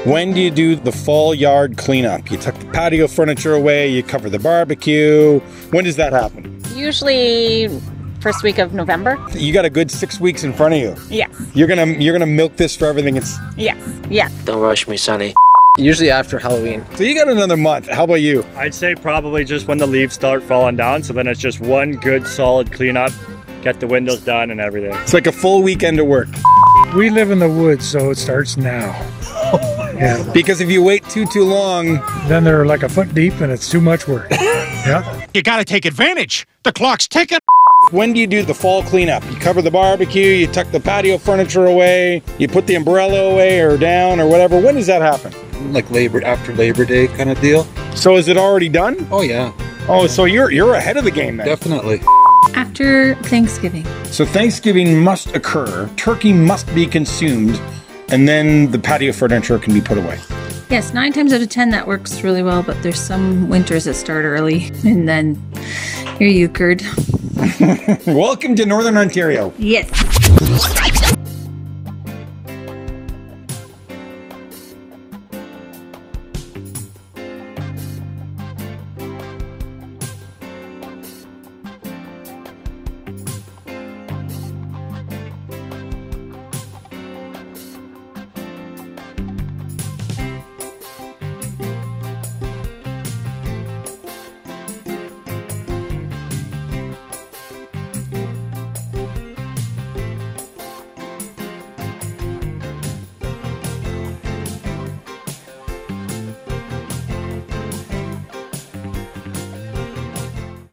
When do you do the fall yard cleanup? You tuck the patio furniture away, you cover the barbecue. When does that happen? Usually first week of November. You got a good 6 weeks in front of you. Yes. You're gonna milk this for everything it's... Yes. Yes. Don't rush me, Sonny. Usually after Halloween. So you got another month. How about you? I'd say probably just when the leaves start falling down, so then it's just one good solid cleanup, get the windows done and everything. It's like a full weekend of work. We live in the woods, so it starts now. Yeah. Because if you wait too long... Then they're like a foot deep and it's too much work. Yeah. You gotta take advantage. The clock's ticking. When do you do the fall cleanup? You cover the barbecue, you tuck the patio furniture away, you put the umbrella away or down or whatever. When does that happen? Like after Labor Day kind of deal. So is it already done? Oh yeah. Oh, so you're ahead of the game then. Definitely. After Thanksgiving. So Thanksgiving must occur, turkey must be consumed, and then the patio furniture can be put away. Yes, 9 times out of 10 that works really well, but there's some winters that start early and then you're euchred. Welcome to Northern Ontario. Yes.